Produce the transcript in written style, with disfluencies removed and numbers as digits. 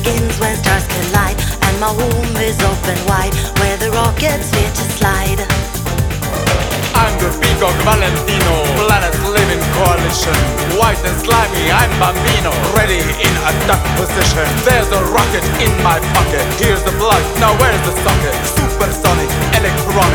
begins when stars collide, and my womb is open wide, where the rockets fear to slide. I'm the Peacock Valentino, planets live in coalition. White and slimy, I'm Bambino, ready in attack position. There's a rocket in my pocket, here's the plug, now where's the socket? Supersonic, electronic,